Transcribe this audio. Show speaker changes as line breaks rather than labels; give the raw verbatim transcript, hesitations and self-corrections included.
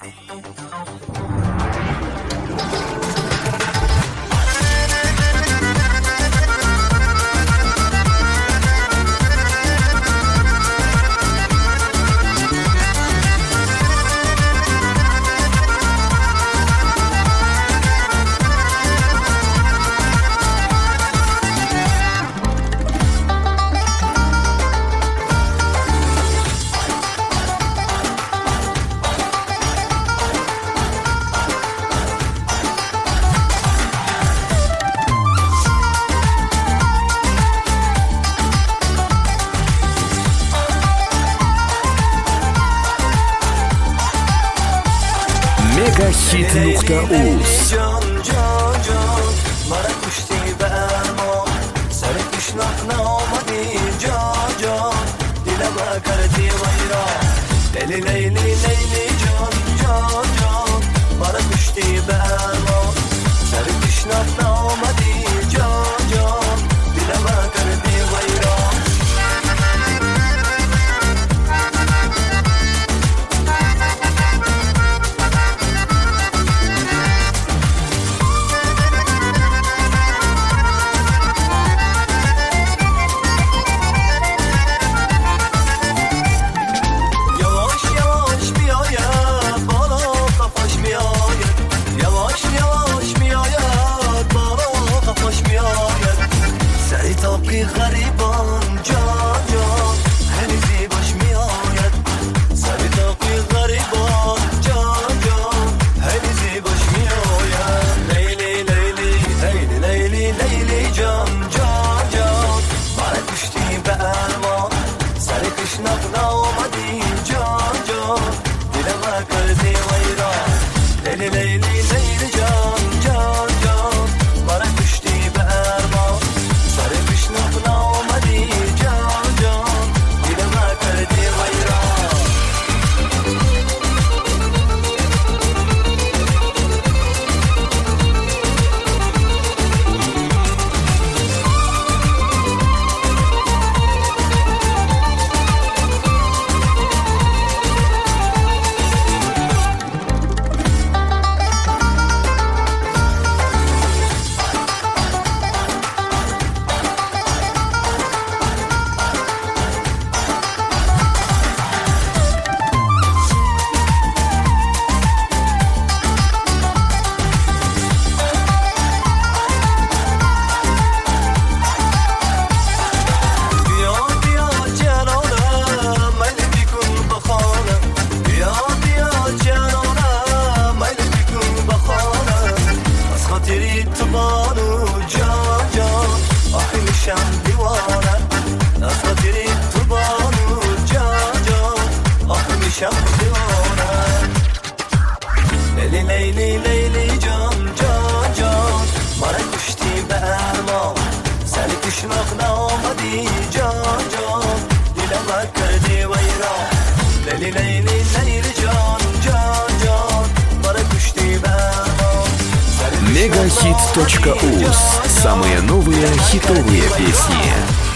مگاهیت نقطه اوز
لیلی لیلی لیلی جان جان جان مرا کشتی به ارمان سر تشناق نامدی جان جان دلم کردی ویران غریبان جان جان هنیزی باش می آید سری تاقی غریبان جان جان هنیزی باش می آید لیلی لیلی لیلی لیلی لیلی جان جان جان مرا کشتی به ارمان سری تشناق نامدی جان جان دلم کردی ویران لیلی لیلی لیلی جان جان جان مرا کشتی به ارمان سری تشناق نامدی جان جان دلم کردی ویران لیلی لیلی لیلی جان جان جان مرا کشتی به ارمان سری تشناق نامدی جان جان دلم کردی ویران لیلی لیلی لیلی جان جان جان مرا کشتی به ارمان
мегахит точка уз. Самые новые хитовые песни.